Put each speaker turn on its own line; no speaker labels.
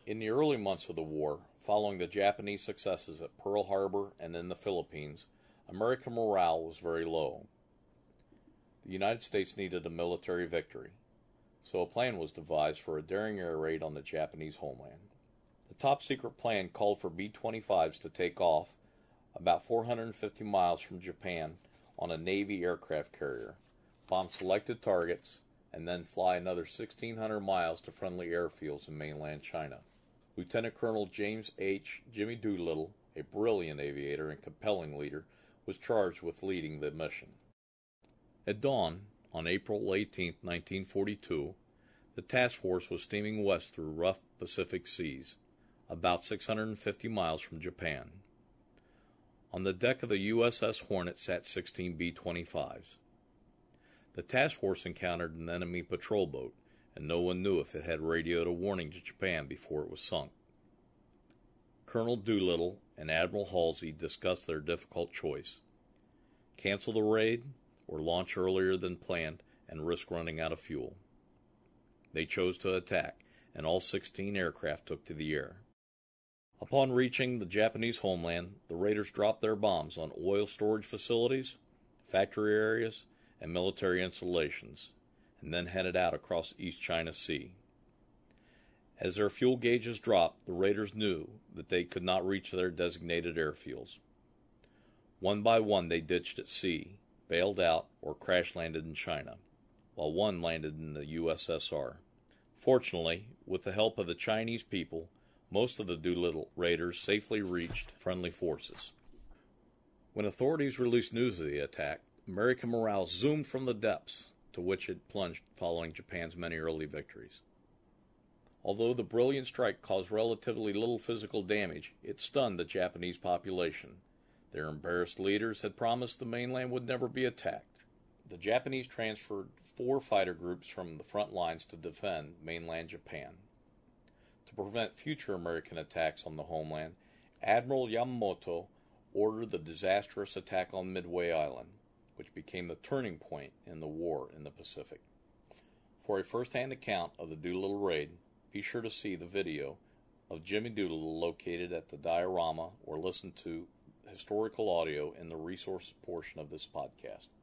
In the early months of the war, following the Japanese successes at Pearl Harbor and in the Philippines, American morale was very low. The United States needed a military victory, so a plan was devised for a daring air raid on the Japanese homeland. The top-secret plan called for B-25s to take off about 450 miles from Japan on a Navy aircraft carrier, bomb selected targets, and then fly another 1,600 miles to friendly airfields in mainland China. Lieutenant Colonel James H. Jimmy Doolittle, a brilliant aviator and compelling leader, was charged with leading the mission. At dawn, on April 18, 1942, the task force was steaming west through rough Pacific seas, about 650 miles from Japan. On the deck of the USS Hornet sat 16 B-25s. The task force encountered an enemy patrol boat, and no one knew if it had radioed a warning to Japan before it was sunk. Colonel Doolittle and Admiral Halsey discussed their difficult choice: cancel the raid or launch earlier than planned and risk running out of fuel. They chose to attack, and all 16 aircraft took to the air. Upon reaching the Japanese homeland, the raiders dropped their bombs on oil storage facilities, factory areas, and military installations, and then headed out across the East China Sea. As their fuel gauges dropped, the raiders knew that they could not reach their designated airfields. One by one they ditched at sea, bailed out, or crash-landed in China, while one landed in the USSR. Fortunately, with the help of the Chinese people, most of the Doolittle raiders safely reached friendly forces. When authorities released news of the attack, American morale zoomed from the depths to which it plunged following Japan's many early victories. Although the brilliant strike caused relatively little physical damage, it stunned the Japanese population. Their embarrassed leaders had promised the mainland would never be attacked. The Japanese transferred 4 fighter groups from the front lines to defend mainland Japan. To prevent future American attacks on the homeland, Admiral Yamamoto ordered the disastrous attack on Midway Island, which became the turning point in the war in the Pacific. For a first-hand account of the Doolittle raid, be sure to see the video of Jimmy Doolittle located at the diorama or listen to historical audio in the resources portion of this podcast.